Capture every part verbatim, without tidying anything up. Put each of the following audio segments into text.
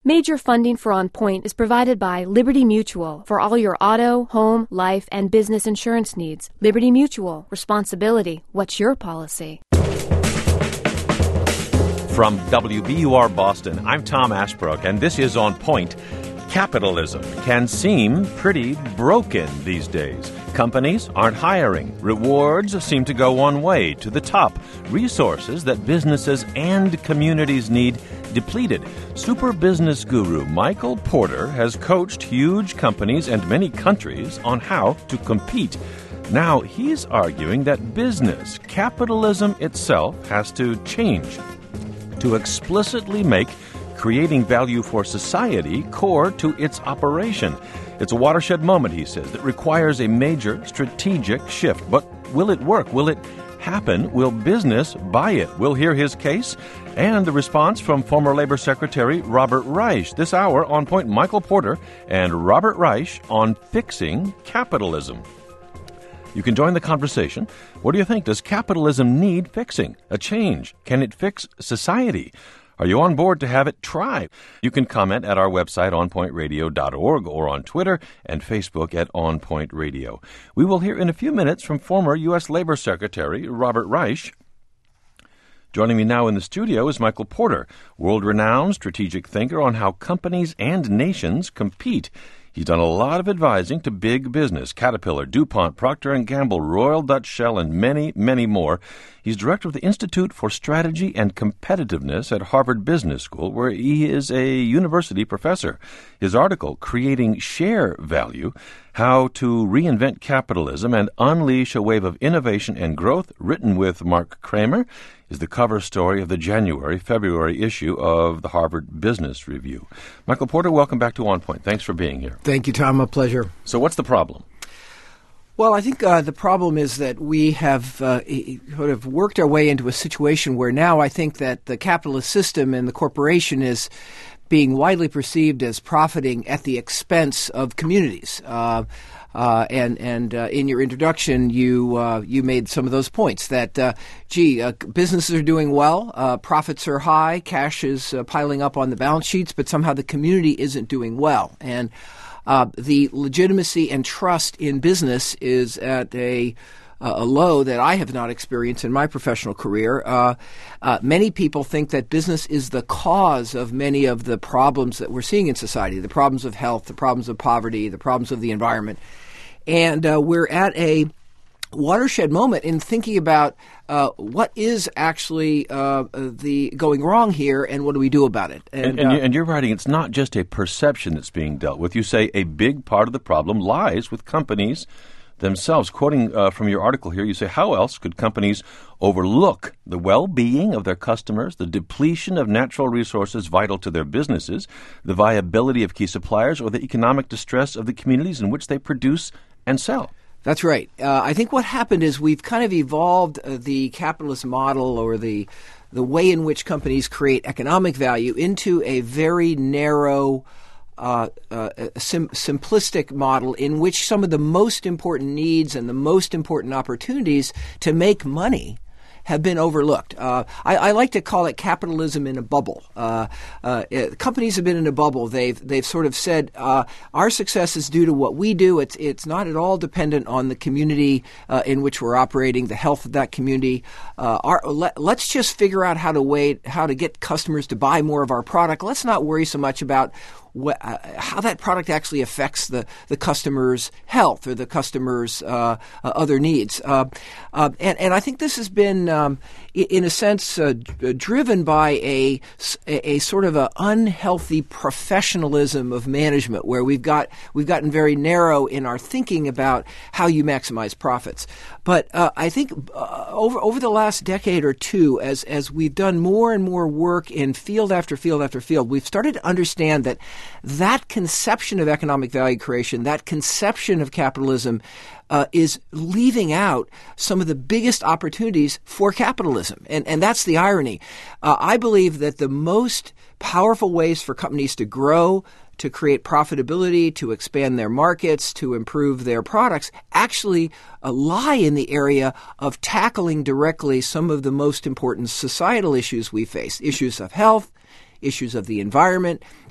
Major funding for On Point is provided by Liberty Mutual for all your auto, home, life, and business insurance needs. Liberty Mutual. Responsibility. What's your policy? From W B U R Boston, I'm Tom Ashbrook, and this is On Point. Capitalism can seem pretty broken these days. Companies aren't hiring. Rewards seem to go one way, to the top. Resources that businesses and communities need depleted. Super business guru Michael Porter has coached huge companies and many countries on how to compete. Now he's arguing that business, capitalism itself, has to change to explicitly make creating value for society core to its operation. It's a watershed moment, he says, that requires a major strategic shift. But will it work? Will it happen? Will business buy it? We'll hear his case and the response from former Labor Secretary Robert Reich. This hour, On Point, Michael Porter and Robert Reich on fixing capitalism. You can join the conversation. What do you think? Does capitalism need fixing? A change? Can it fix society? Are you on board to have it try? You can comment at our website, on point radio dot org, or on Twitter and Facebook at On Point Radio. We will hear in a few minutes from former U S Labor Secretary Robert Reich. Joining me now in the studio is Michael Porter, world-renowned strategic thinker on how companies and nations compete. He's done a lot of advising to big business, Caterpillar, DuPont, Procter and Gamble, Royal Dutch Shell, and many, many more. He's director of the Institute for Strategy and Competitiveness at Harvard Business School, where he is a university professor. His article, Creating Share Value, How to Reinvent Capitalism and Unleash a Wave of Innovation and Growth, written with Mark Kramer, is the cover story of the January-February issue of the Harvard Business Review. Michael Porter, welcome back to On Point. Thanks for being here. Thank you, Tom. A pleasure. So what's the problem? Well, I think uh, the problem is that we have uh, sort of worked our way into a situation where now I think that the capitalist system and the corporation is being widely perceived as profiting at the expense of communities. Uh, uh, and and uh, in your introduction, you uh, you made some of those points that, uh, gee, uh, businesses are doing well, uh, profits are high, cash is uh, piling up on the balance sheets, but somehow the community isn't doing well. And uh, the legitimacy and trust in business is at a a low that I have not experienced in my professional career. Uh, uh, many people think that business is the cause of many of the problems that we're seeing in society, the problems of health, the problems of poverty, the problems of the environment. And uh, we're at a watershed moment in thinking about uh, what is actually uh, the going wrong here and what do we do about it. And, and, and, uh, and you're writing it's not just a perception that's being dealt with. You say a big part of the problem lies with companies themselves. Quoting uh, from your article here, you say, how else could companies overlook the well-being of their customers, the depletion of natural resources vital to their businesses, the viability of key suppliers, or the economic distress of the communities in which they produce and sell? That's right. Uh, I think what happened is we've kind of evolved uh, the capitalist model or the the way in which companies create economic value into a very narrow Uh, uh, a sim- simplistic model in which some of the most important needs and the most important opportunities to make money have been overlooked. Uh, I, I like to call it capitalism in a bubble. Uh, uh, it, companies have been in a bubble. They've they've sort of said uh, our success is due to what we do. It's it's not at all dependent on the community uh, in which we're operating, the health of that community. Uh, our, let, let's just figure out how to wait, how to get customers to buy more of our product. Let's not worry so much about What, uh, how that product actually affects the, the customer's health or the customer's uh, uh, other needs. Uh, uh, and, and I think this has been, um, in a sense, uh, d- driven by a, a, a sort of a unhealthy professionalism of management where we've got we've gotten very narrow in our thinking about how you maximize profits. But uh, I think uh, over over the last decade or two, as as we've done more and more work in field after field after field, we've started to understand that that conception of economic value creation, that conception of capitalism, uh, is leaving out some of the biggest opportunities for capitalism. And, and that's the irony. Uh, I believe that the most powerful ways for companies to grow, to create profitability, to expand their markets, to improve their products, actually uh, lie in the area of tackling directly some of the most important societal issues we face, issues of health, issues of the environment,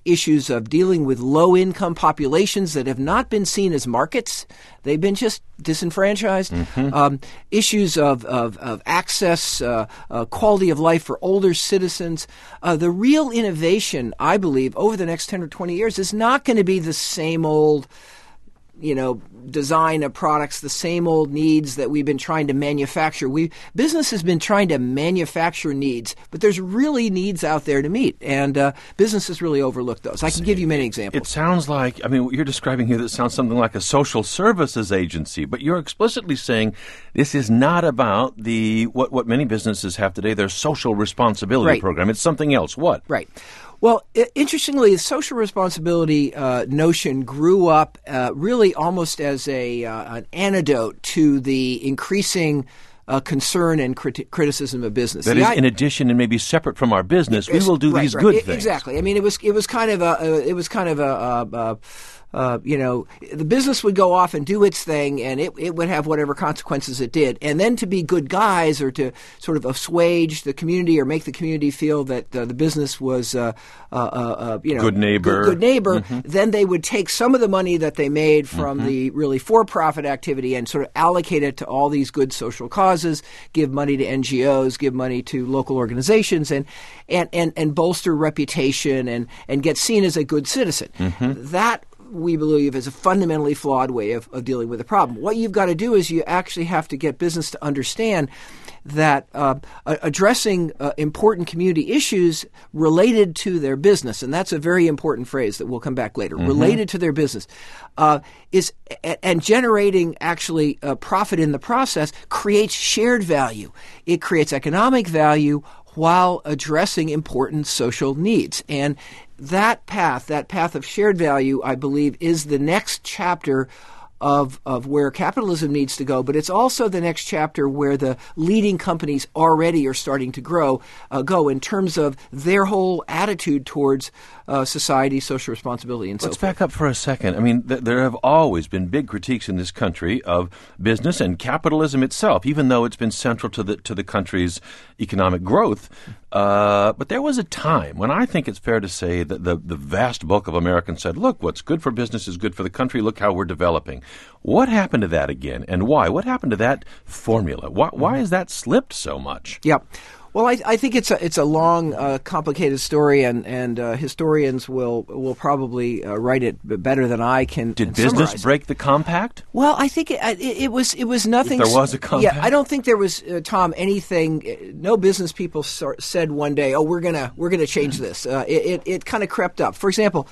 issues of dealing with low-income populations that have not been seen as markets. They've been just disenfranchised. Mm-hmm. Um, issues of, of, of access, uh, uh, quality of life for older citizens. Uh, the real innovation, I believe, over the next ten or twenty years is not going to be the same old, you know, design of products, the same old needs that we've been trying to manufacture. We business has been trying to manufacture needs, but there's really needs out there to meet, and uh, business has really overlooked those. I can give you many examples. It sounds like, I mean, what you're describing here, that sounds something like a social services agency, but you're explicitly saying this is not about the what, what many businesses have today, their social responsibility right. program. It's something else. What? Right. Well, I- interestingly, the social responsibility uh, notion grew up uh, really almost as a uh, an antidote to the increasing uh, concern and criti- criticism of business. That the is, I- in addition and maybe separate from our business, we will do right, these right. good It, things. Exactly. I mean, it was it was kind of a, a it was kind of a. a, a Uh, you know, the business would go off and do its thing, and it, it would have whatever consequences it did. And then to be good guys, or to sort of assuage the community or make the community feel that uh, the business was, uh, uh, uh, you know, good neighbor. Good, good neighbor. Mm-hmm. Then they would take some of the money that they made from mm-hmm. the really for-profit activity and sort of allocate it to all these good social causes, give money to N G Os, give money to local organizations, and and and, and bolster reputation and and get seen as a good citizen. Mm-hmm. That, we believe, is a fundamentally flawed way of, of dealing with the problem. What you've got to do is you actually have to get business to understand that uh, addressing uh, important community issues related to their business, and that's a very important phrase that we'll come back later, mm-hmm. related to their business, uh, is and generating actually uh, profit in the process creates shared value. It creates economic value while addressing important social needs. And that path, that path of shared value, I believe, is the next chapter of of where capitalism needs to go, but it's also the next chapter where the leading companies already are starting to grow, uh, go in terms of their whole attitude towards uh, society, social responsibility, and so Let's forth. back up for a second. I mean, th- there have always been big critiques in this country of business and capitalism itself, even though it's been central to the to the country's economic growth. Uh, but there was a time when I think it's fair to say that the, the vast bulk of Americans said, look, what's good for business is good for the country. Look how we're developing. What happened to that again, and why? What happened to that formula? Why, why has that slipped so much? Yeah. Well, I, I think it's a it's a long, uh, complicated story, and and uh, historians will will probably uh, write it better than I can. Did can business break the compact? Well, I think it, it, it was it was nothing. If there was a compact? Yeah, I don't think there was, uh, Tom, anything. No business people sor- said one day, "Oh, we're gonna we're gonna change this." Uh, it it, it kind of crept up. For example.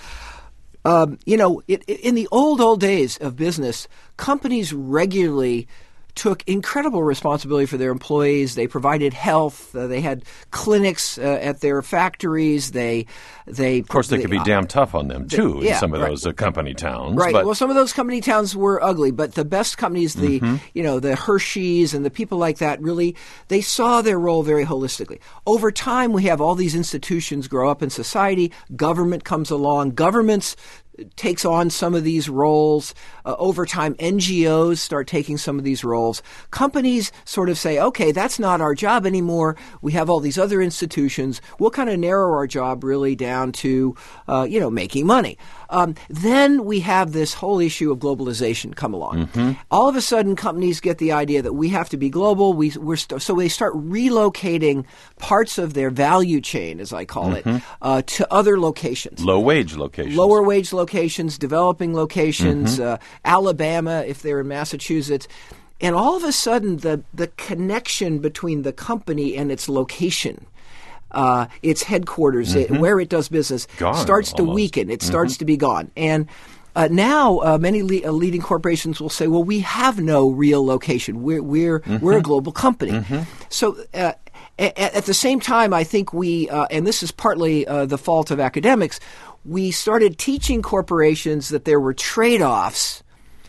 Um, you know, it, it, in the old, old days of business, companies regularly took incredible responsibility for their employees. They provided health. Uh, they had clinics uh, at their factories. They, they of course, they, they could be uh, damn tough on them too yeah, in some of right. those uh, company towns. Right. But Well, some of those company towns were ugly, but the best companies, the mm-hmm. you know the Hershey's and the people like that, really they saw their role very holistically. Over time, we have all these institutions grow up in society. Government comes along. Governments takes on some of these roles. Uh, over time, N G Os start taking some of these roles. Companies sort of say, okay, that's not our job anymore. We have all these other institutions. We'll kind of narrow our job really down to, uh, you know, making money. Um, then we have this whole issue of globalization come along. Mm-hmm. All of a sudden, companies get the idea that we have to be global. We, we're st- so they start relocating parts of their value chain, as I call mm-hmm. it, uh, to other locations. Low-wage locations. Lower wage locations, developing locations, mm-hmm. uh, Alabama if they're in Massachusetts. And all of a sudden, the, the connection between the company and its location, uh, its headquarters, mm-hmm. it, where it does business, gone, starts to almost. weaken. It mm-hmm. starts to be gone. And uh, now uh, many le- uh, leading corporations will say, well, we have no real location. We're, we're, mm-hmm. we're a global company. Mm-hmm. So uh, at, at the same time, I think we, uh, and this is partly uh, the fault of academics, we started teaching corporations that there were trade-offs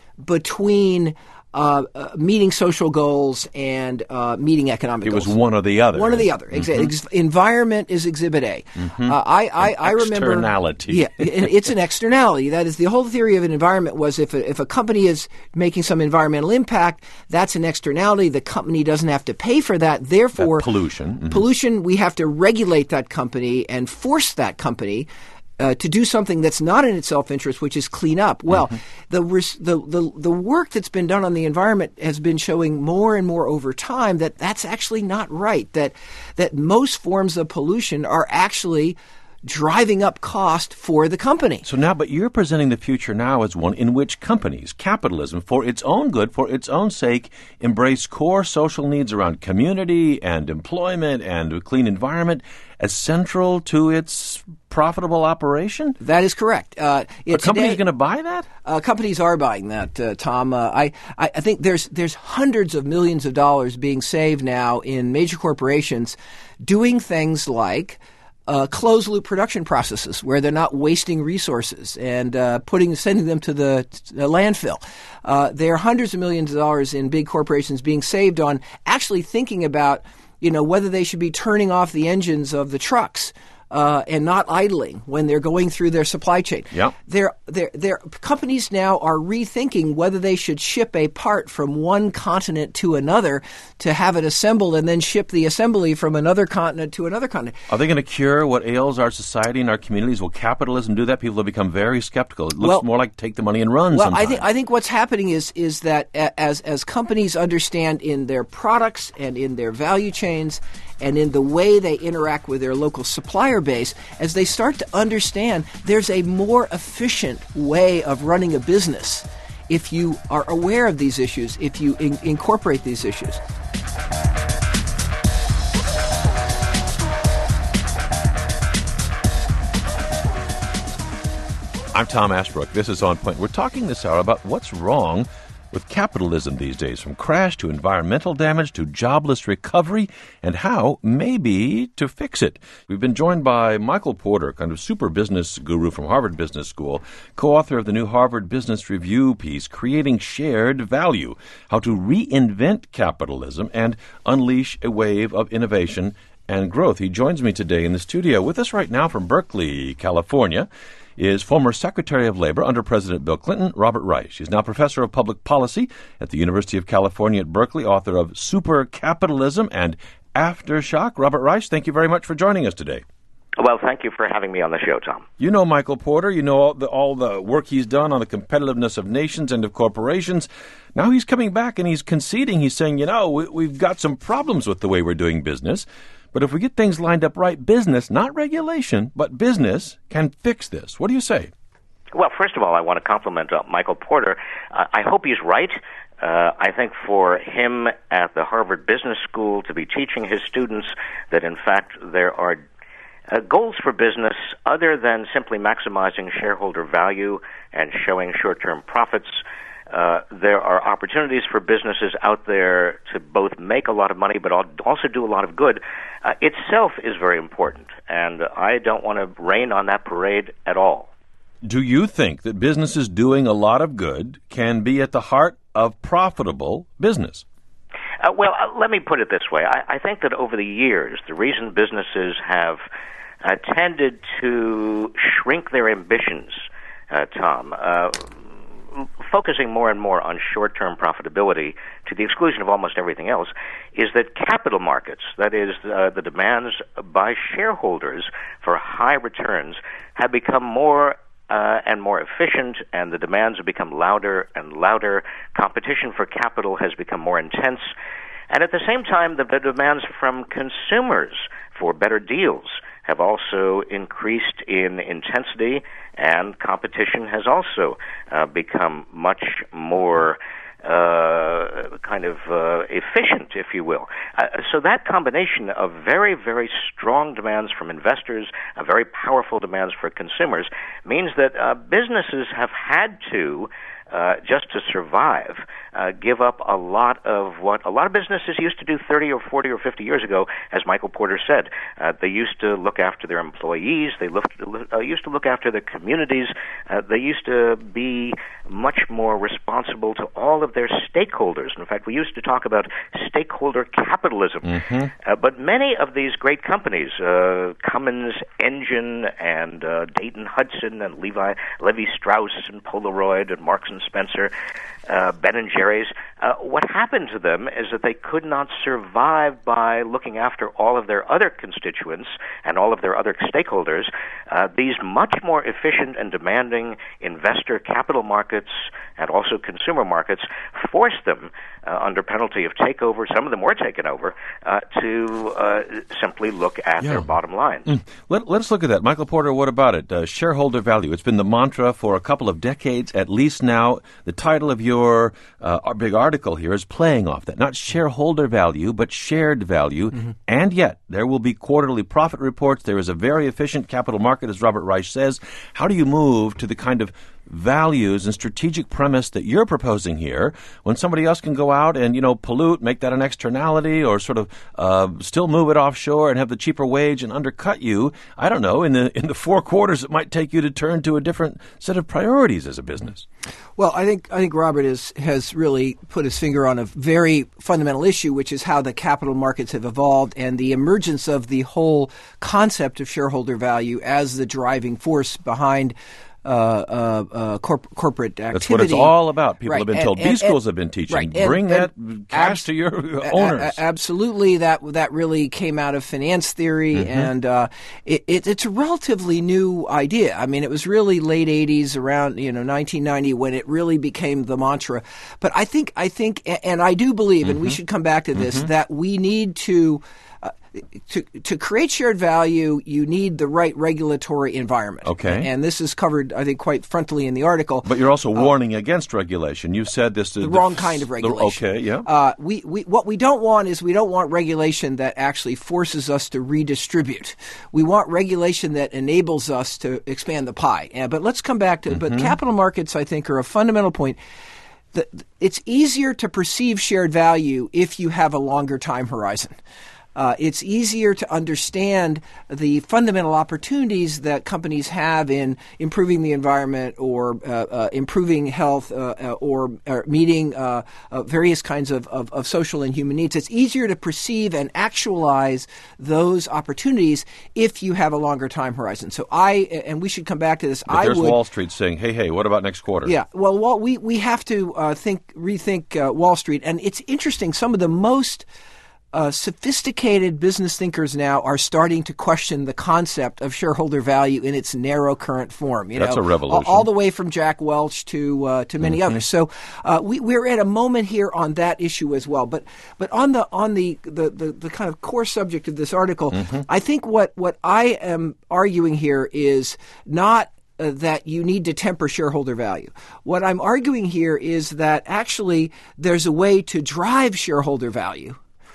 between uh, uh, meeting social goals and uh, meeting economic it goals. It was one or the other. One or the other. Mm-hmm. Ex- environment is Exhibit A. Mm-hmm. Uh, I, I, I remember externality. Yeah, it's an externality. That is, the whole theory of an environment was if a, if a company is making some environmental impact, that's an externality. The company doesn't have to pay for that. Therefore, that pollution. Mm-hmm. pollution, we have to regulate that company and force that company uh, to do something that's not in its self-interest, which is clean up. Well, mm-hmm. the, res- the the the work that's been done on the environment has been showing more and more over time that that's actually not right. That that most forms of pollution are actually driving up cost for the company. So now, but you're presenting the future now as one in which companies, capitalism, for its own good, for its own sake, embrace core social needs around community and employment and a clean environment as central to its profitable operation? That is correct. Uh, Are companies going to buy that? Uh, companies are buying that, uh, Tom. Uh, I, I I think there's there's hundreds of millions of dollars being saved now in major corporations doing things like Uh, closed-loop production processes where they're not wasting resources and uh, putting sending them to the uh, landfill. Uh, there are hundreds of millions of dollars in big corporations being saved on actually thinking about, you know, whether they should be turning off the engines of the trucks uh, and not idling when they're going through their supply chain. Yep. They're, they're, they're, companies now are rethinking whether they should ship a part from one continent to another to have it assembled and then ship the assembly from another continent to another continent. Are they going to cure what ails our society and our communities? Will capitalism do that? People have become very skeptical. It looks well, more like take the money and run Well, sometimes. I think I think what's happening is is that as as companies understand in their products and in their value chains and in the way they interact with their local supplier base, as they start to understand there's a more efficient way of running a business if you are aware of these issues, if you in- incorporate these issues. I'm Tom Ashbrook. This is On Point. We're talking this hour about what's wrong with capitalism these days, from crash to environmental damage to jobless recovery, and how, maybe, to fix it. We've been joined by Michael Porter, kind of super business guru from Harvard Business School, co-author of the new Harvard Business Review piece, Creating Shared Value, How to Reinvent Capitalism and Unleash a Wave of Innovation and Growth. He joins me today in the studio. With us right now from Berkeley, California, is former Secretary of Labor under President Bill Clinton, Robert Reich. He's now Professor of Public Policy at the University of California at Berkeley, author of Super Capitalism and Aftershock. Robert Reich, thank you very much for joining us today. Well, thank you for having me on the show, Tom. You know Michael Porter. You know all the, all the work he's done on the competitiveness of nations and of corporations. Now he's coming back and he's conceding. He's saying, you know, we, we've got some problems with the way we're doing business. But if we get things lined up right, business, not regulation, but business, can fix this. What do you say? Well, first of all, I want to compliment uh, Michael Porter. Uh, I hope he's right. Uh, I think for him at the Harvard Business School to be teaching his students that, in fact, there are uh, goals for business other than simply maximizing shareholder value and showing short-term profits. Uh, there are opportunities for businesses out there to both make a lot of money but also do a lot of good. Uh, itself is very important, and I don't want to rain on that parade at all. Do you think that businesses doing a lot of good can be at the heart of profitable business? Uh, well, uh, let me put it this way. I, I think that over the years, the reason businesses have uh, tended to shrink their ambitions, uh, Tom, uh, focusing more and more on short-term profitability to the exclusion of almost everything else, is that capital markets, that is, uh, the demands by shareholders for high returns, have become more uh, and more efficient, and the demands have become louder and louder. Competition for capital has become more intense. And at the same time, the, the demands from consumers for better deals have also increased in intensity, and competition has also uh, become much more uh, kind of uh, efficient, if you will. Uh, so that combination of very, very strong demands from investors, uh, very powerful demands for consumers, means that uh, businesses have had to Uh, just to survive, uh, give up a lot of what a lot of businesses used to do thirty or forty or fifty years ago, as Michael Porter said. Uh, they used to look after their employees. They looked, uh, used to look after their communities. Uh, they used to be much more responsible to all of their stakeholders. In fact, we used to talk about stakeholder capitalism. Mm-hmm. Uh, but many of these great companies, uh, Cummins Engine and uh, Dayton Hudson and Levi, Levi Strauss and Polaroid and Marks and Spencer, uh, Ben and Jerry's. Uh, what happened to them is that they could not survive by looking after all of their other constituents and all of their other stakeholders. Uh, these much more efficient and demanding investor capital markets and also consumer markets forced them, uh, under penalty of takeover, some of them were taken over, uh, to uh, simply look at Yeah. their bottom lines. Mm. Let, let's look at that. Michael Porter, what about it? Uh, shareholder value. It's been the mantra for a couple of decades, at least now. The title of your uh, big article here is playing off that. Not shareholder value, but shared value. Mm-hmm. And yet, there will be quarterly profit reports. There is a very efficient capital market, as Robert Reich says. How do you move to the kind of values and strategic premise that you're proposing here when somebody else can go out and, you know, pollute, make that an externality, or sort of uh, still move it offshore and have the cheaper wage and undercut you? I don't know. In the in the four quarters, it might take you to turn to a different set of priorities as a business. Well, I think I think Robert is, has really put his finger on a very fundamental issue, which is how the capital markets have evolved and the emergence of the whole concept of shareholder value as the driving force behind Uh, uh, uh, corp- corporate activity. That's what it's all about. People right. have been and, told. And, B schools and, have been teaching. Right. And, Bring and, that and cash abs- to your a- owners. A- absolutely. That that really came out of finance theory, mm-hmm. and uh, it, it, it's a relatively new idea. I mean, it was really late eighties, around you know nineteen ninety, when it really became the mantra. But I think I think, and I do believe, mm-hmm. and we should come back to this, mm-hmm. that we need to. Uh, to to create shared value, you need the right regulatory environment. Okay. And this is covered, I think, quite frontally in the article. But you're also uh, warning against regulation. You've said this. The, the the wrong f- kind of regulation. Okay, yeah. Uh, we, we, what we don't want is we don't want regulation that actually forces us to redistribute. We want regulation that enables us to expand the pie. Uh, but let's come back to mm-hmm. But capital markets, I think, are a fundamental point. The, it's easier to perceive shared value if you have a longer time horizon. Uh, it's easier to understand the fundamental opportunities that companies have in improving the environment or uh, uh, improving health uh, uh, or, or meeting uh, uh, various kinds of, of, of social and human needs. It's easier to perceive and actualize those opportunities if you have a longer time horizon. So I, and we should come back to this, but I there's would, Wall Street saying, hey, hey, what about next quarter? Yeah, well, well we, we have to uh, think, rethink uh, Wall Street. And it's interesting, some of the most Uh, sophisticated business thinkers now are starting to question the concept of shareholder value in its narrow current form. You That's know, a revolution. All, all the way from Jack Welch to uh, to many mm-hmm. others. So uh, we, we're at a moment here on that issue as well. But but on the on the the, the, the kind of core subject of this article, mm-hmm. I think what what I am arguing here is not Uh, that you need to temper shareholder value. What I'm arguing here is that actually there's a way to drive shareholder value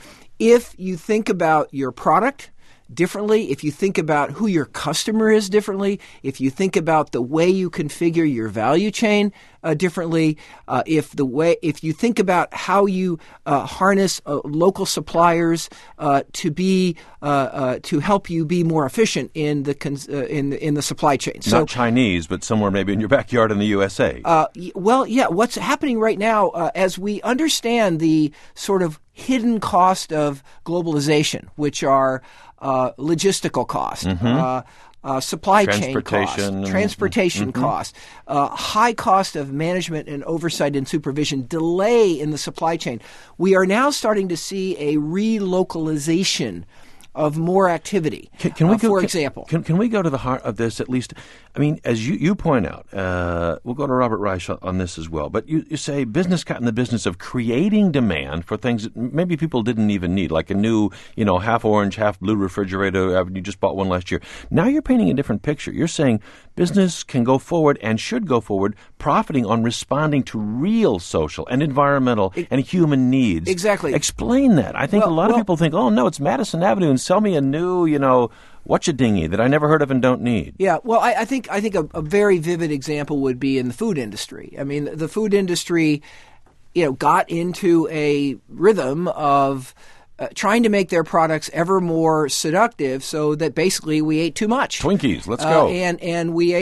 if you think about your product differently, if you think about who your customer is differently, if you think about the way you configure your value chain uh, differently, uh, if the way if you think about how you uh, harness uh, local suppliers uh, to be uh, uh, to help you be more efficient in the cons- uh, in the, in the supply chain. Not so, Chinese, but somewhere maybe in your backyard in the U S A. Uh, well, yeah. What's happening right now, uh, as we understand the sort of hidden cost of globalization, which are uh, logistical costs, mm-hmm. uh, uh, supply chain costs, transportation mm-hmm. costs, uh, high cost of management and oversight and supervision, delay in the supply chain. We are now starting to see a relocalization of more activity. Can, can we uh, go, for can, example. Can, can we go to the heart of this at least? I mean, as you, you point out, uh, we'll go to Robert Reich on, on this as well, but you, you say business got in the business of creating demand for things that maybe people didn't even need, like a new, you know, half orange, half blue refrigerator. You just bought one last year. Now you're painting a different picture. You're saying business can go forward and should go forward, profiting on responding to real social and environmental it, and human needs. Exactly. Explain that. I think well, a lot well, of people think, oh, no, it's Madison Avenue, and sell me a new, you know, whatcha-dingy that I never heard of and don't need. Yeah, well, I, I think I think a, a very vivid example would be in the food industry. I mean, the food industry, you know, got into a rhythm of uh, trying to make their products ever more seductive, so that basically we ate too much. Twinkies, let's uh, go. And and we ate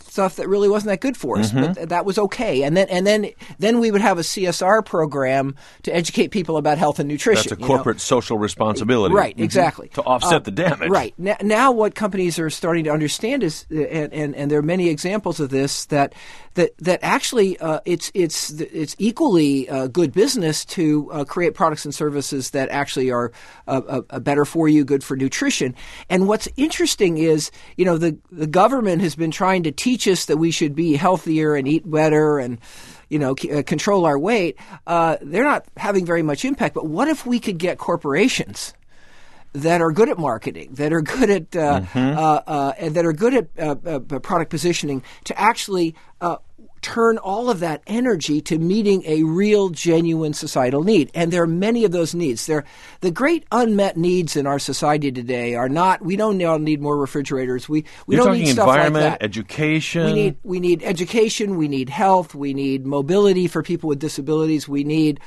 stuff that really wasn't that good for us, mm-hmm. but th- that was okay. And then and then then we would have a C S R program to educate people about health and nutrition. That's a corporate know? social responsibility. Right, mm-hmm. exactly. To offset uh, the damage. Right. Now, now what companies are starting to understand is, and, and, and there are many examples of this, that that that actually uh, it's it's it's equally uh, good business to uh, create products and services that actually are uh, uh, better for you, good for nutrition. And what's interesting is, you know, the the government has been trying to teach us that we should be healthier and eat better and, you know, c- uh, control our weight. Uh, they're not having very much impact. But what if we could get corporations that are good at marketing, that are good at uh, mm-hmm. uh, uh, and that are good at uh, uh, product positioning to actually uh, turn all of that energy to meeting a real, genuine societal need. And there are many of those needs. There, the great unmet needs in our society today are not. We don't now need more refrigerators. We we You're don't talking need stuff environment, like that. Education. We need we need education. We need health. We need mobility for people with disabilities. We need.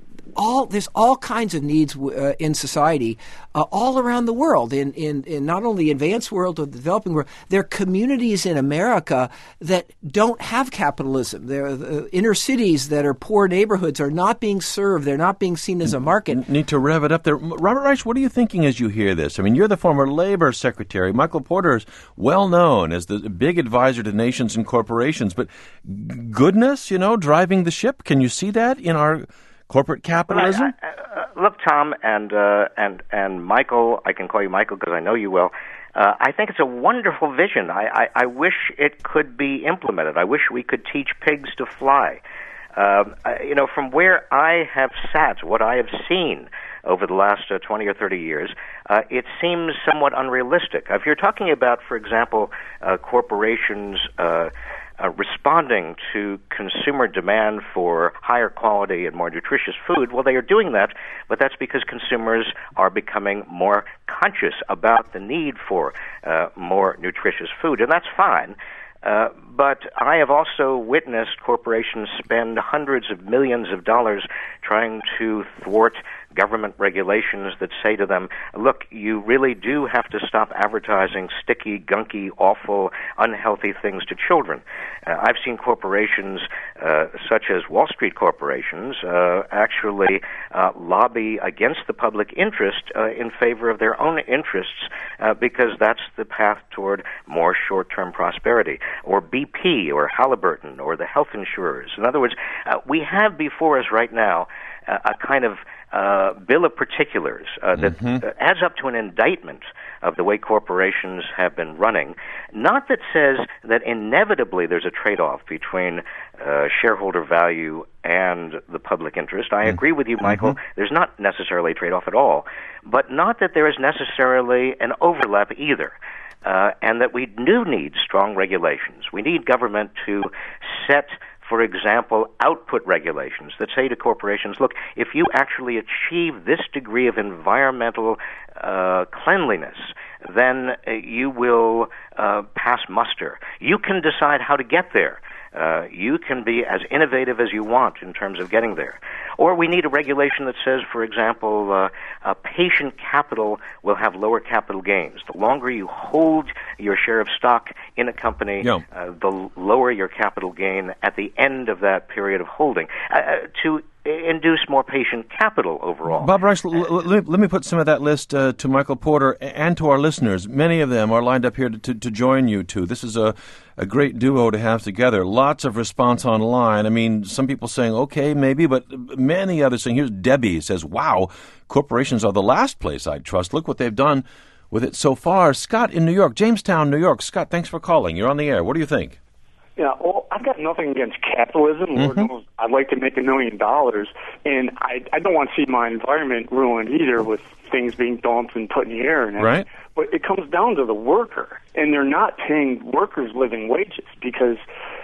All there's all kinds of needs uh, in society, uh, all around the world. In, in in not only the advanced world or the developing world, there are communities in America that don't have capitalism. There are uh, inner cities that are poor neighborhoods are not being served. They're not being seen as a market. Need to rev it up there. Robert Reich, what are you thinking as you hear this? I mean, you're the former labor secretary. Michael Porter is well known as the big advisor to nations and corporations. But goodness, you know, driving the ship. Can you see that in our corporate capitalism? Well, I, I, uh, look, Tom and uh, and and Michael, I can call you Michael because I know you well. Uh, I think it's a wonderful vision. I, I, I wish it could be implemented. I wish we could teach pigs to fly. Uh, you know, from where I have sat, what I have seen over the last uh, twenty or thirty years, uh, it seems somewhat unrealistic. If you're talking about, for example, uh, corporations uh, Uh, responding to consumer demand for higher quality and more nutritious food, well, they are doing that, but that's because consumers are becoming more conscious about the need for uh, more nutritious food, and that's fine. Uh, but I have also witnessed corporations spend hundreds of millions of dollars trying to thwart government regulations that say to them, look, you really do have to stop advertising sticky, gunky, awful, unhealthy things to children. Uh, I've seen corporations uh, such as Wall Street corporations uh, actually uh, lobby against the public interest uh, in favor of their own interests uh, because that's the path toward more short-term prosperity. Or B P or Halliburton or the health insurers. In other words, uh, we have before us right now uh, a kind of uh, bill of particulars uh, that mm-hmm. uh, adds up to an indictment of the way corporations have been running, not that says that inevitably there's a trade-off between uh, shareholder value and the public interest. I agree with you, Michael. Mm-hmm. There's not necessarily a trade-off at all, but not that there is necessarily an overlap either. Uh, and that we do need strong regulations. We need government to set, for example, output regulations that say to corporations, look, if you actually achieve this degree of environmental uh, cleanliness, then uh, you will uh, pass muster. You can decide how to get there. Uh, you can be as innovative as you want in terms of getting there. Or we need a regulation that says, for example, uh, uh, patient capital will have lower capital gains. The longer you hold your share of stock in a company, yeah. uh, the lower your capital gain at the end of that period of holding. Uh, to induce more patient capital overall. Bob Reich, l- l- let me put some of that list uh, to Michael Porter and to our listeners. Many of them are lined up here to, to, to join you two. This is a, a great duo to have together. Lots of response online. I mean, some people saying, okay, maybe, but many others saying, here's Debbie says, wow, corporations are the last place I'd trust. Look what they've done with it so far. Scott in New York, Jamestown, New York. Scott, thanks for calling. You're on the air. What do you think? Yeah, well, I've got nothing against capitalism. Mm-hmm. Lord knows I'd like to make a million dollars, and I I don't want to see my environment ruined either with things being dumped and put in the air. And right. But it comes down to the worker, and they're not paying workers living wages because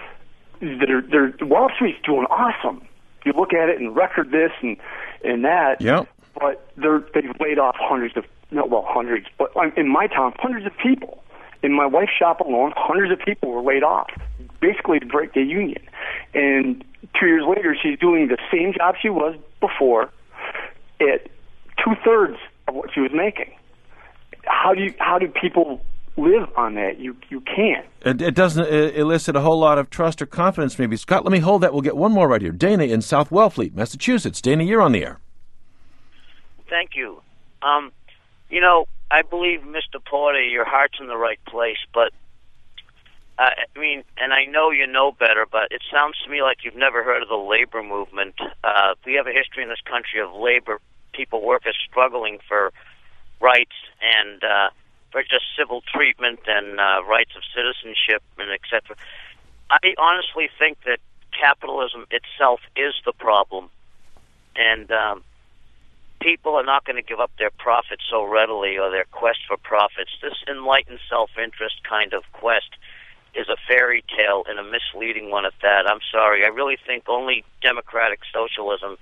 they're, they're, Wall Street's doing awesome. You look at it and record this and, and that, yep. but they're, they've laid off hundreds of, no, well, hundreds, but in my town, hundreds of people. In my wife's shop alone, hundreds of people were laid off, basically to break the union. And two years later, she's doing the same job she was before at two-thirds of what she was making. How do you, how do people live on that. You you can't. It, it doesn't uh, elicit a whole lot of trust or confidence, maybe. Scott, let me hold that. We'll get one more right here. Dana in South Wellfleet, Massachusetts. Dana, you're on the air. Thank you. Um, you know, I believe, Mister Porter, your heart's in the right place, but uh, I mean, and I know you know better, but it sounds to me like you've never heard of the labor movement. Uh, we have a history in this country of labor, people, workers struggling for rights and uh, for just civil treatment and uh, rights of citizenship and et cetera. I honestly think that capitalism itself is the problem, and um, people are not going to give up their profits so readily or their quest for profits. This enlightened self-interest kind of quest is a fairy tale and a misleading one at that. I'm sorry. I really think only democratic socialism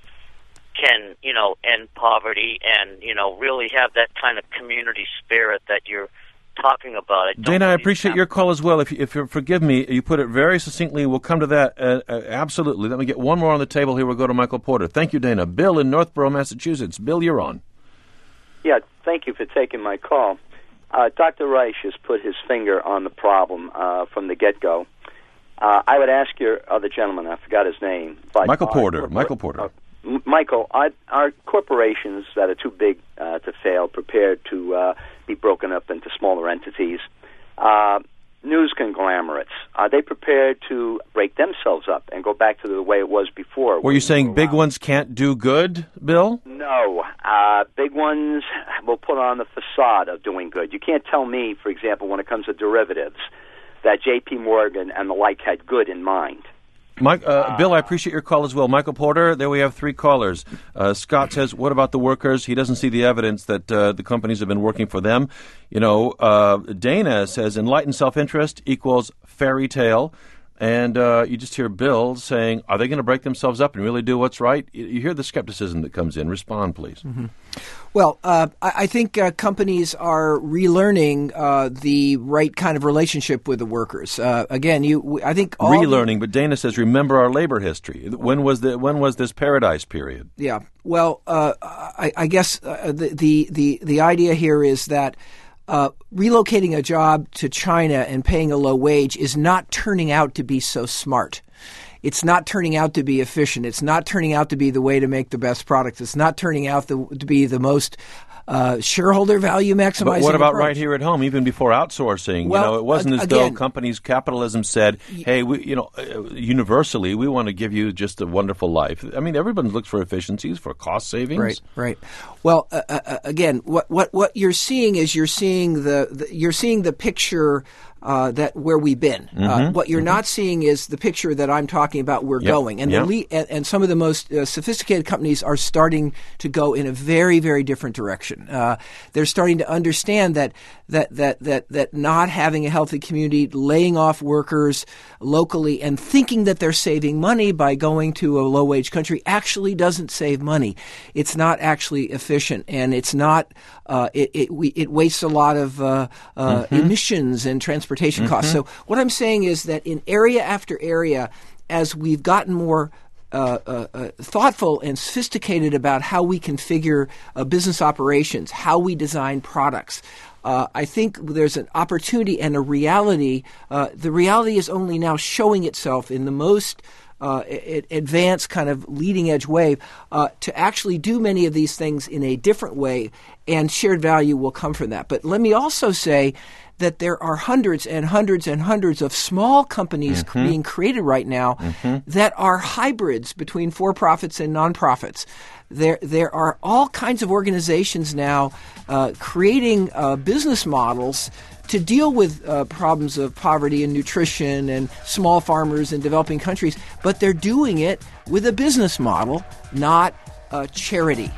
can, you know, end poverty and, you know, really have that kind of community spirit that you're talking about. I Dana, I appreciate your call as well. If you, if you forgive me, you put it very succinctly. We'll come to that. Uh, uh, absolutely. Let me get one more on the table here. We'll go to Michael Porter. Thank you, Dana. Bill in Northborough, Massachusetts. Bill, you're on. Yeah, thank you for taking my call. Uh, Doctor Reich has put his finger on the problem uh, from the get-go. Uh, I would ask your other gentleman, I forgot his name. But Michael Porter. Uh, Michael Porter. Uh, M- Michael, are, are corporations that are too big uh, to fail prepared to uh, be broken up into smaller entities? Uh, news conglomerates, are they prepared to break themselves up and go back to the way it was before? Were you saying big ones can't do good, Bill? No. Uh, big ones will put on the facade of doing good. You can't tell me, for example, when it comes to derivatives, that J P. Morgan and the like had good in mind. Mike, uh, Bill, I appreciate your call as well. Michael Porter, there we have three callers. Uh, Scott says, what about the workers? He doesn't see the evidence that uh, the companies have been working for them. You know, uh, Dana says enlightened self-interest equals fairy tale. And uh, you just hear Bill saying, are they going to break themselves up and really do what's right? You hear the skepticism that comes in. Respond, please. Mm-hmm. Well, uh, I, I think uh, companies are relearning uh, the right kind of relationship with the workers. Uh, again, you, I think all relearning. The, but Dana says, remember our labor history. When was the when was this paradise period? Yeah. Well, uh, I, I guess uh, the, the the the idea here is that Uh, relocating a job to China and paying a low wage is not turning out to be so smart. It's not turning out to be efficient. It's not turning out to be the way to make the best products. It's not turning out the, to be the most uh, shareholder value maximizing But what about approach. right here at home, even before outsourcing? Well, you know, it wasn't as again, though companies, capitalism said, hey, we, you know, uh, universally, we want to give you just a wonderful life. I mean, everybody looks for efficiencies, for cost savings. Right, right. Well, uh, uh, again, what, what, what you're seeing is you're seeing the, the you're seeing the picture Uh, that where we've been. Mm-hmm. Uh, what you're mm-hmm. not seeing is the picture that I'm talking about. We're yep. going, and, yep. the le- and and some of the most uh, sophisticated companies are starting to go in a very, very different direction. Uh, they're starting to understand that that that that that not having a healthy community, laying off workers locally, and thinking that they're saving money by going to a low wage country actually doesn't save money. It's not actually efficient, and it's not. Uh, it it, we, it wastes a lot of uh, uh, mm-hmm. emissions and transportation mm-hmm. costs. So what I'm saying is that in area after area, as we've gotten more uh, uh, uh, thoughtful and sophisticated about how we configure uh, business operations, how we design products, uh, I think there's an opportunity and a reality. Uh, the reality is only now showing itself in the most Uh, advanced kind of leading edge way uh, to actually do many of these things in a different way, and shared value will come from that. But let me also say that there are hundreds and hundreds and hundreds of small companies mm-hmm. being created right now mm-hmm. that are hybrids between for-profits and nonprofits. There, there are all kinds of organizations now uh, creating uh, business models to deal with uh, problems of poverty and nutrition and small farmers in developing countries, but they're doing it with a business model, not uh, charity.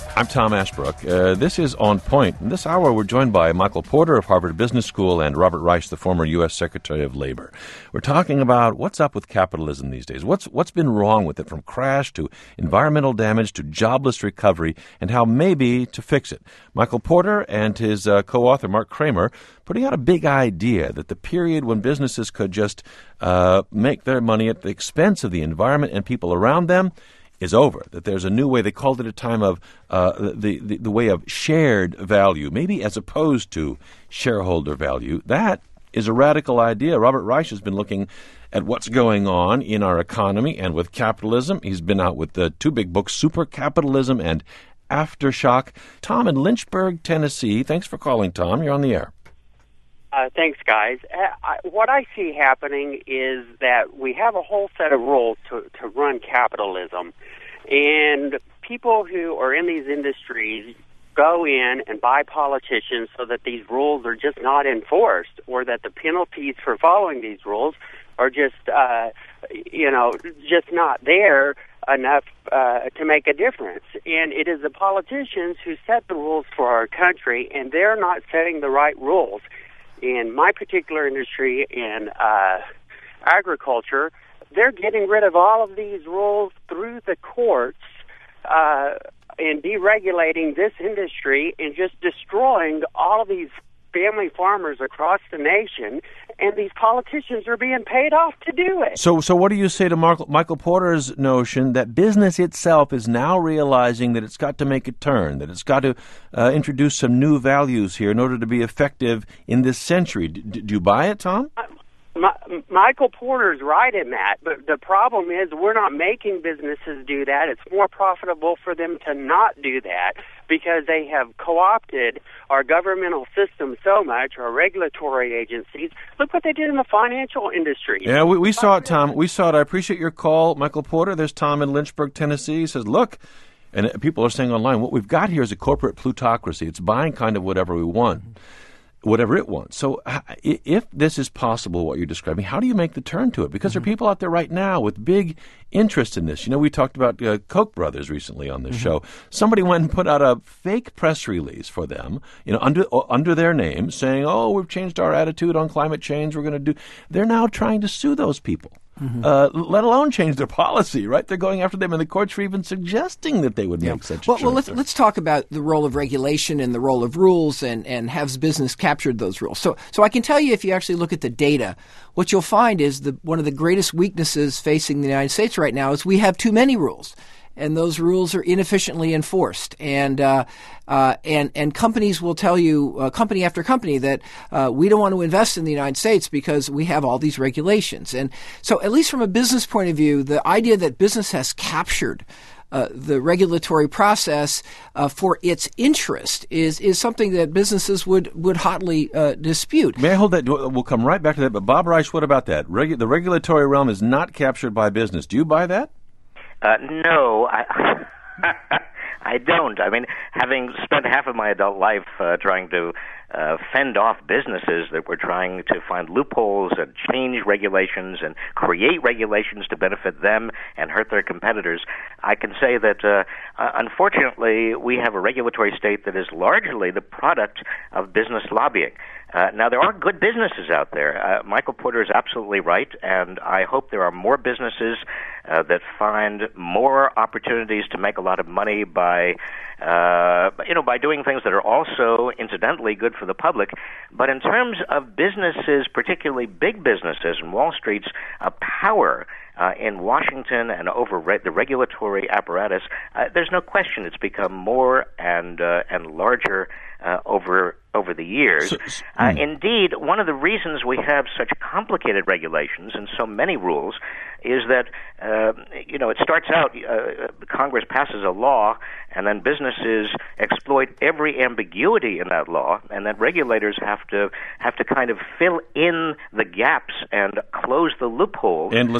I'm Tom Ashbrook. Uh, this is On Point. In this hour, we're joined by Michael Porter of Harvard Business School and Robert Reich, the former U S Secretary of Labor. We're talking about what's up with capitalism these days. What's what's been wrong with it, from crash to environmental damage to jobless recovery, and how maybe to fix it. Michael Porter and his uh, co-author, Mark Kramer, putting out a big idea that the period when businesses could just uh, make their money at the expense of the environment and people around them is over, that there's a new way. They called it a time of uh, the, the, the way of shared value, maybe as opposed to shareholder value. That is a radical idea. Robert Reich has been looking at what's going on in our economy and with capitalism. He's been out with the two big books, Super Capitalism and Aftershock. Tom in Lynchburg, Tennessee. Thanks for calling, Tom. You're on the air. Uh, thanks, guys. Uh, I, what I see happening is that we have a whole set of rules to, to run capitalism, and people who are in these industries go in and buy politicians so that these rules are just not enforced, or that the penalties for following these rules are just, uh, you know, just not there enough uh, to make a difference. And it is the politicians who set the rules for our country, and they're not setting the right rules. In my particular industry, in uh, agriculture, they're getting rid of all of these rules through the courts uh, and deregulating this industry and just destroying all of these family farmers across the nation, and these politicians are being paid off to do it. So so what do you say to Mark, Michael Porter's notion that business itself is now realizing that it's got to make a turn, that it's got to uh, introduce some new values here in order to be effective in this century? D- do you buy it, Tom? Uh, My, Michael Porter's right in that, but the problem is we're not making businesses do that. It's more profitable for them to not do that because they have co-opted our governmental system so much, our regulatory agencies. Look what they did in the financial industry. Yeah, we, we saw it, Tom. We saw it. I appreciate your call, Michael Porter. There's Tom in Lynchburg, Tennessee. He says, look, and people are saying online, what we've got here is a corporate plutocracy. It's buying kind of whatever we want. Whatever it wants. So if this is possible, what you're describing, how do you make the turn to it? Because mm-hmm. there are people out there right now with big interest in this. You know, we talked about uh, Koch brothers recently on this mm-hmm. show. Somebody went and put out a fake press release for them, you know, under uh, under their name, saying, oh, we've changed our attitude on climate change. We're going to do. They're now trying to sue those people. Mm-hmm. Uh, let alone change their policy, right? They're going after them in the courts for even suggesting that they would make yeah. such a well, well, let's, let's talk about the role of regulation and the role of rules, and, and has business captured those rules? So so I can tell you, if you actually look at the data, what you'll find is the one of the greatest weaknesses facing the United States right now is we have too many rules. And those rules are inefficiently enforced, and uh, uh, and and companies will tell you, uh, company after company, that uh, we don't want to invest in the United States because we have all these regulations. And so, at least from a business point of view, the idea that business has captured uh, the regulatory process uh, for its interest is is something that businesses would would hotly uh, dispute. May I hold that? We'll come right back to that. But Bob Reich, what about that? Regu- the regulatory realm is not captured by business. Do you buy that? Uh, no, I, I don't. I mean, having spent half of my adult life uh, trying to uh, fend off businesses that were trying to find loopholes and change regulations and create regulations to benefit them and hurt their competitors, I can say that, uh, uh, unfortunately, we have a regulatory state that is largely the product of business lobbying. Uh, now, there are good businesses out there. Uh, Michael Porter is absolutely right, and I hope there are more businesses uh, that find more opportunities to make a lot of money by, uh, you know, by doing things that are also, incidentally, good for the public. But in terms of businesses, particularly big businesses, and Wall Street's uh, power Uh, in Washington and over re- the regulatory apparatus, uh, there's no question it's become more and uh, and larger uh, over over the years. So, uh, indeed, one of the reasons we have such complicated regulations and so many rules is that uh, you know it starts out uh, Congress passes a law, and then businesses exploit every ambiguity in that law, and then regulators have to have to kind of fill in the gaps and close the loopholes. Endless game. For business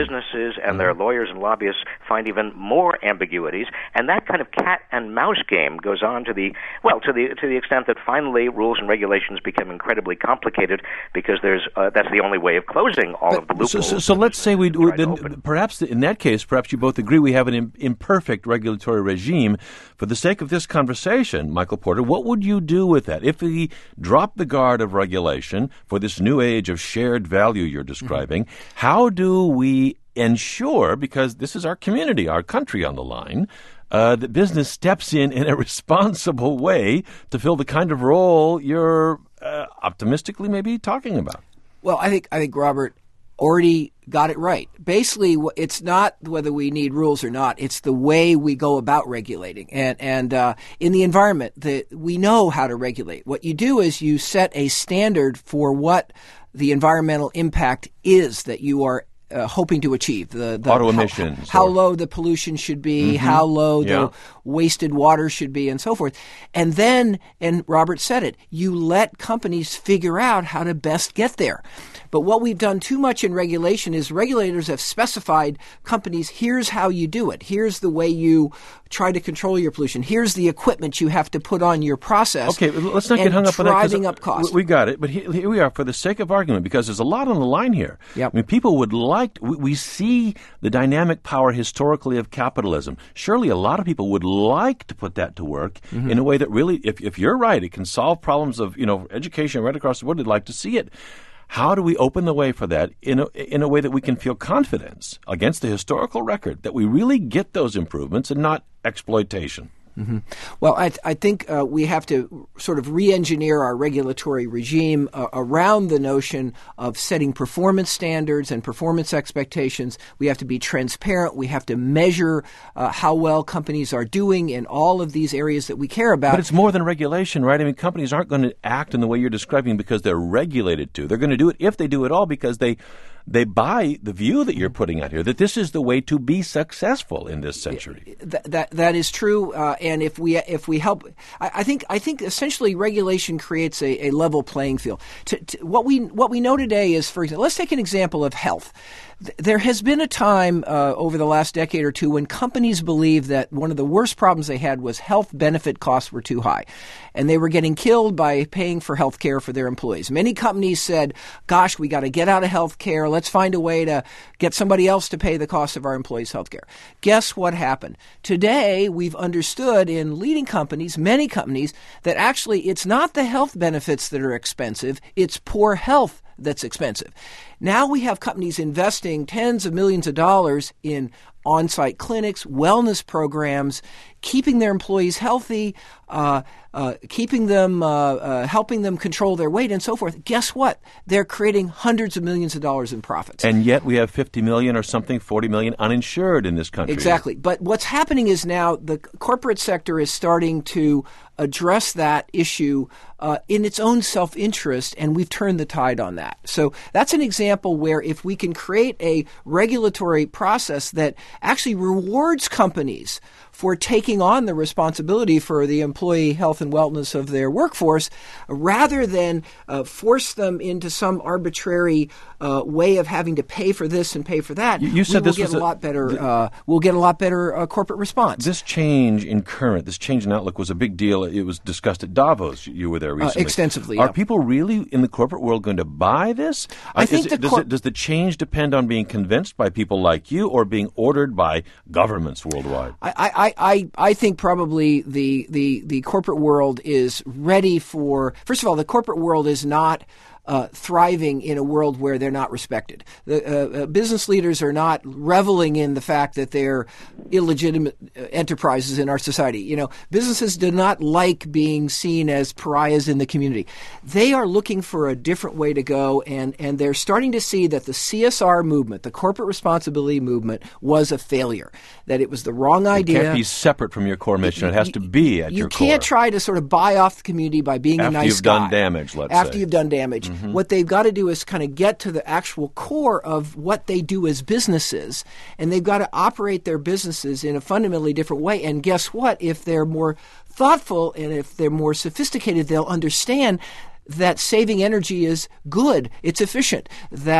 businesses and their lawyers and lobbyists find even more ambiguities, and that kind of cat and mouse game goes on to the well to the to the extent that finally rules and regulations become incredibly complicated because there's uh, that's the only way of closing all but, of the loopholes. So, so, so let's say we then, perhaps in that case, perhaps you both agree we have an im- imperfect regulatory regime. For the sake of this conversation, Michael Porter, what would you do with that if we drop the guard of regulation for this new age of shared value you're describing? Mm-hmm. How do we ensure, because this is our community, our country on the line, uh, that business steps in in a responsible way to fill the kind of role you're uh, optimistically maybe talking about? Well, I think I think Robert already got it right. Basically, it's not whether we need rules or not. It's the way we go about regulating. And and uh, in the environment, the, we know how to regulate. What you do is you set a standard for what the environmental impact is that you are Uh, hoping to achieve. The, the Auto how, emissions. How or... low the pollution should be, mm-hmm. how low yeah. the wasted water should be, and so forth. And then, and Robert said it, you let companies figure out how to best get there. But what we've done too much in regulation is regulators have specified companies, here's how you do it. Here's the way you try to control your pollution. Here's the equipment you have to put on your process. Okay, let's not get hung up on that. Driving up costs. We got it, but here, here we are for the sake of argument, because there's a lot on the line here. Yep. I mean, people would like, we, we see the dynamic power historically of capitalism. Surely a lot of people would like to put that to work mm-hmm. in a way that really, if, if you're right, it can solve problems of, you know, education right across the board. They'd like to see it. How do we open the way for that in a, in a way that we can feel confidence against the historical record that we really get those improvements and not exploitation? Mm-hmm. Well, I, th- I think uh, we have to sort of re-engineer our regulatory regime uh, around the notion of setting performance standards and performance expectations. We have to be transparent. We have to measure uh, how well companies are doing in all of these areas that we care about. But it's more than regulation, right? I mean, companies aren't going to act in the way you're describing because they're regulated to. They're going to do it, if they do it all, because they They buy the view that you're putting out here, that this is the way to be successful in this century. That that, that is true, uh, and if we if we help, I, I think I think essentially regulation creates a, a level playing field. To, to, what we what we know today is, for example, let's take an example of health. There has been a time uh, over the last decade or two when companies believed that one of the worst problems they had was health benefit costs were too high, and they were getting killed by paying for health care for their employees. Many companies said, gosh, we got to get out of health care. Let's find a way to get somebody else to pay the cost of our employees' health care. Guess what happened? Today, we've understood in leading companies, many companies, that actually it's not the health benefits that are expensive, it's poor health that's expensive. Now we have companies investing tens of millions of dollars in on-site clinics, wellness programs, keeping their employees healthy, uh, uh, keeping them, uh, uh, helping them control their weight and so forth. Guess what? They're creating hundreds of millions of dollars in profits. And yet we have fifty million or something, forty million uninsured in this country. Exactly. But what's happening is now the corporate sector is starting to address that issue uh, in its own self-interest, and we've turned the tide on that. So that's an example where if we can create a regulatory process that actually rewards companies for taking on the responsibility for the employee health and wellness of their workforce, rather than uh, force them into some arbitrary uh, way of having to pay for this and pay for that, you, you said we will this get was a a, lot better. The, uh, we'll get a lot better uh, corporate response. This change in current, this change in outlook was a big deal. It was discussed at Davos. You were there recently. Uh, extensively. Are yeah. people really in the corporate world going to buy this? I uh, think is, the does, cor- it, does the change depend on being convinced by people like you or being ordered by governments worldwide? I, I, I, I think probably the, the, the corporate world is ready for, first of all, the corporate world is not Uh, thriving in a world where they're not respected. The uh, uh, business leaders are not reveling in the fact that they're illegitimate uh, enterprises in our society. You know, businesses do not like being seen as pariahs in the community. They are looking for a different way to go, and, and they're starting to see that the C S R movement, the corporate responsibility movement, was a failure, that it was the wrong idea. It can't be separate from your core mission. It has to be at you your core. You can't try to sort of buy off the community by being After a nice you've guy. done damage, let's After say. you've done damage. Mm-hmm. What they've got to do is kind of get to the actual core of what they do as businesses, and they've got to operate their businesses in a fundamentally different way. And guess what? If they're more thoughtful and if they're more sophisticated, they'll understand that saving energy is good, it's efficient, that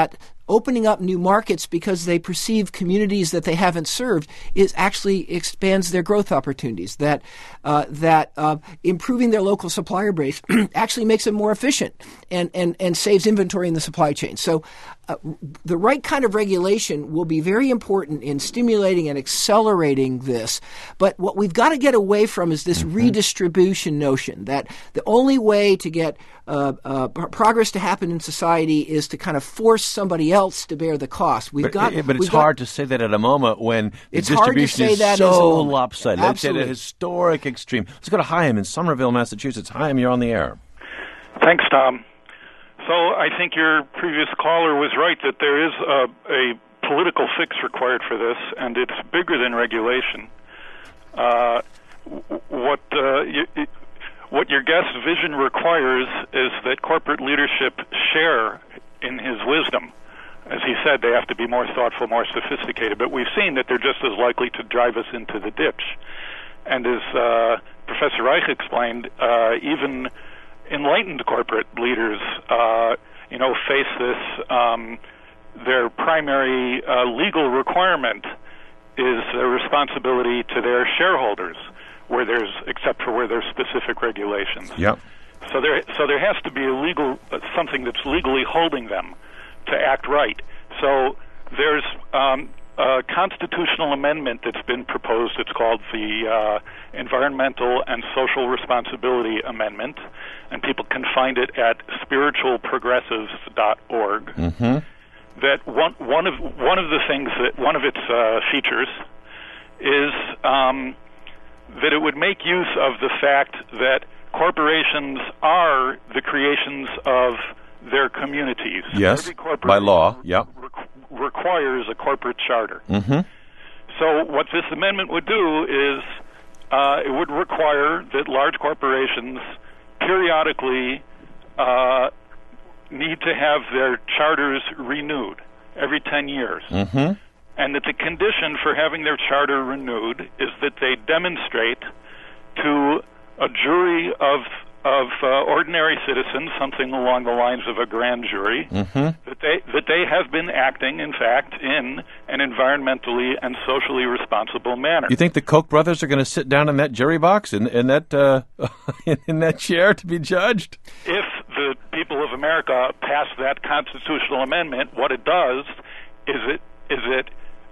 opening up new markets because they perceive communities that they haven't served is actually expands their growth opportunities. That uh, that uh, improving their local supplier base actually makes them more efficient and, and, and saves inventory in the supply chain. So uh, the right kind of regulation will be very important in stimulating and accelerating this. But what we've got to get away from is this mm-hmm. redistribution notion that the only way to get uh, uh, progress to happen in society is to kind of force somebody else to bear the cost. We've but, got, but it's we've got, hard to say that at a moment when the it's hard to distribution say is that so as a moment. lopsided. Absolutely. It's at a historic extreme. Let's go to Chaim in Somerville, Massachusetts. Chaim, you're on the air. Thanks, Tom. So I think your previous caller was right that there is a, a political fix required for this, and it's bigger than regulation. Uh, what uh, you, what your guest's vision requires is that corporate leadership share in his wisdom. As he said, they have to be more thoughtful, more sophisticated. But we've seen that they're just as likely to drive us into the ditch. And as uh, Professor Reich explained, uh, even enlightened corporate leaders, uh, you know, face this. Um, their primary uh, legal requirement is a responsibility to their shareholders, where there's, except for where there's specific regulations. Yep. So there, so there has to be a legal uh, something that's legally holding them to act right. So there's um, a constitutional amendment that's been proposed. It's called the uh, Environmental and Social Responsibility Amendment, and people can find it at spiritual progressives dot org. Mm-hmm. That one one of one of the things that one of its uh, features is um, that it would make use of the fact that corporations are the creations of their communities. Yes, Every by law, yeah. Re- requires a corporate charter. Mm-hmm. So what this amendment would do is uh, it would require that large corporations periodically uh, need to have their charters renewed every ten years. Mm-hmm. And that the condition for having their charter renewed is that they demonstrate to a jury of of uh, ordinary citizens, something along the lines of a grand jury, mm-hmm. that they that they have been acting, in fact, in an environmentally and socially responsible manner. You think the Koch brothers are going to sit down in that jury box, in, in that uh, in that chair to be judged? If the people of America pass that constitutional amendment, what it does is it is it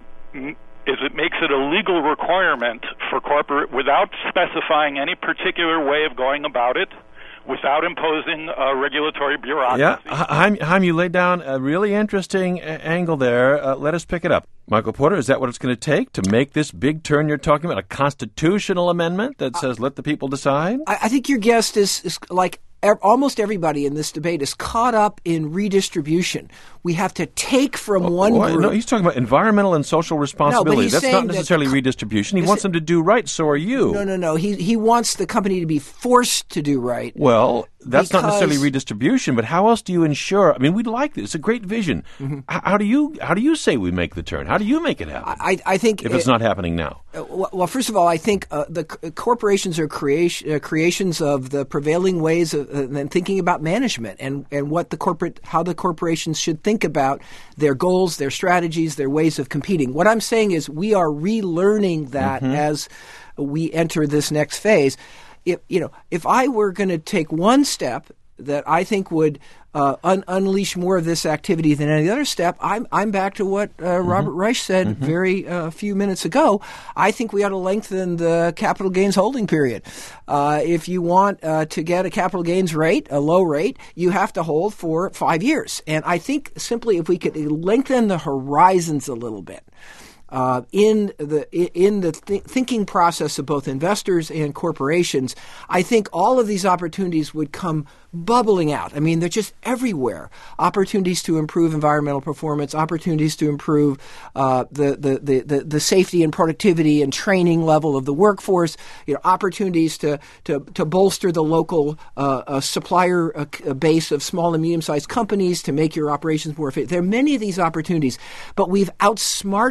is it makes it a legal requirement for corporate, without specifying any particular way of going about it, without imposing a regulatory bureaucracy. Yeah, Chaim, Chaim, you laid down a really interesting a- angle there. Uh, let us pick it up. Michael Porter, is that what it's going to take to make this big turn you're talking about, a constitutional amendment that says uh, let the people decide? I, I think your guest is, is like almost everybody in this debate is caught up in redistribution. We have to take from oh, one oh, group. No, he's talking about environmental and social responsibility. No, That's not necessarily that, redistribution. He wants them to do right, so are you. No, no, no. He he wants the company to be forced to do right. Well, that's because, not necessarily redistribution, but how else do you ensure? I mean, we'd like this. It's a great vision. Mm-hmm. How, how do you how do you say we make the turn? How do you make it happen? I, I think if it's it, not happening now. Uh, well, first of all, I think uh, the c- corporations are creation, uh, creations of the prevailing ways of uh, and thinking about management and, and what the corporate how the corporations should think about their goals, their strategies, their ways of competing. What I'm saying is we are relearning that mm-hmm. as we enter this next phase. If you know, if I were going to take one step that I think would uh, un- unleash more of this activity than any other step, I'm I'm back to what uh, mm-hmm. Robert Reich said mm-hmm. very uh, few minutes ago. I think we ought to lengthen the capital gains holding period. Uh, if you want uh, to get a capital gains rate, a low rate, you have to hold for five years. And I think simply if we could lengthen the horizons a little bit, Uh, in the in the th- thinking process of both investors and corporations, I think all of these opportunities would come bubbling out. I mean, they're just everywhere. Opportunities to improve environmental performance, opportunities to improve uh, the, the, the, the, the safety and productivity and training level of the workforce, you know, opportunities to, to, to bolster the local uh, uh, supplier uh, base of small and medium-sized companies to make your operations more efficient. There are many of these opportunities, but we've outsmarted ourselves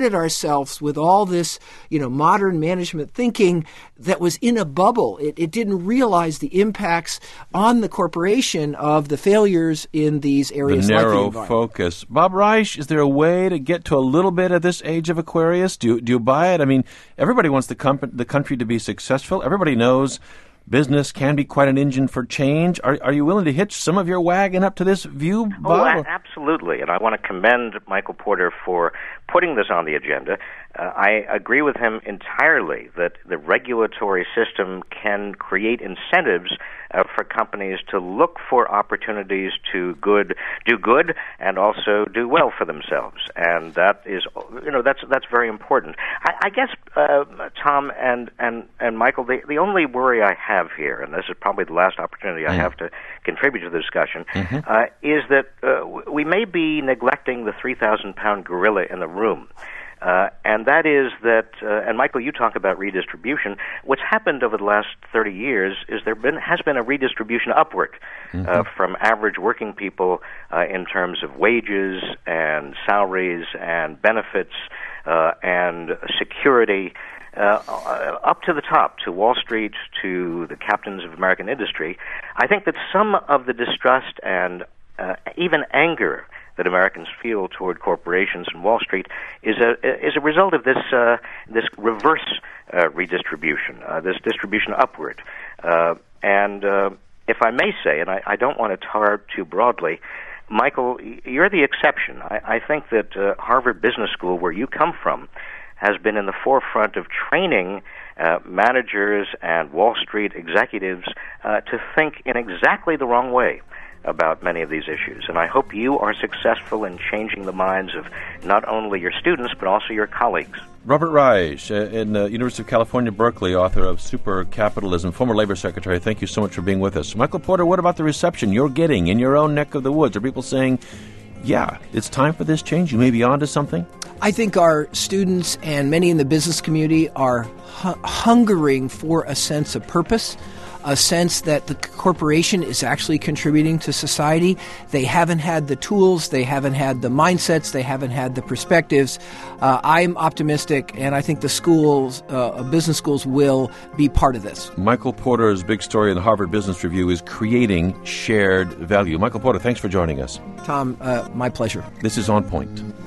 themselves with all this, you know, modern management thinking that was in a bubble. It, it didn't realize the impacts on the corporation of the failures in these areas. The narrow like the focus. Bob Reich, is there a way to get to a little bit of this age of Aquarius? Do you, do you buy it? I mean, everybody wants the, comp- the country to be successful. Everybody knows business can be quite an engine for change. Are, are you willing to hitch some of your wagon up to this view, Bob? Oh, a- absolutely. And I want to commend Michael Porter for putting this on the agenda. Uh, I agree with him entirely that the regulatory system can create incentives uh, for companies to look for opportunities to good, do good, and also do well for themselves. And that is, you know, that's that's very important. I, I guess, uh, Tom and and and Michael, the the only worry I have here, and this is probably the last opportunity I mm. have to contribute to the discussion, mm-hmm. uh, is that uh, we may be neglecting the three thousand pound gorilla in the room. Uh, and that is that, uh, and Michael, you talk about redistribution. What's happened over the last thirty years is there been has been a redistribution upward mm-hmm. uh, from average working people uh, in terms of wages and salaries and benefits uh, and security. Uh, up to the top, to Wall Street, to the captains of American industry. I think that some of the distrust and uh, even anger that Americans feel toward corporations and Wall Street is a is a result of this uh, this reverse uh, redistribution, uh, this distribution upward. Uh, and uh, if I may say, and I, I don't want to tar too broadly, Michael, you're the exception. I, I think that uh, Harvard Business School, where you come from, has been in the forefront of training uh, managers and Wall Street executives uh, to think in exactly the wrong way about many of these issues. And I hope you are successful in changing the minds of not only your students, but also your colleagues. Robert Reich, uh, in the University of California, Berkeley, author of Super Capitalism, former Labor Secretary, thank you so much for being with us. Michael Porter, what about the reception you're getting in your own neck of the woods? Are people saying, yeah, it's time for this change? You may be onto something? I think our students and many in the business community are hu- hungering for a sense of purpose, a sense that the corporation is actually contributing to society. They haven't had the tools, they haven't had the mindsets, they haven't had the perspectives. Uh, I'm optimistic, and I think the schools, uh, business schools, will be part of this. Michael Porter's big story in the Harvard Business Review is creating shared value. Michael Porter, thanks for joining us. Tom, uh, my pleasure. This is On Point.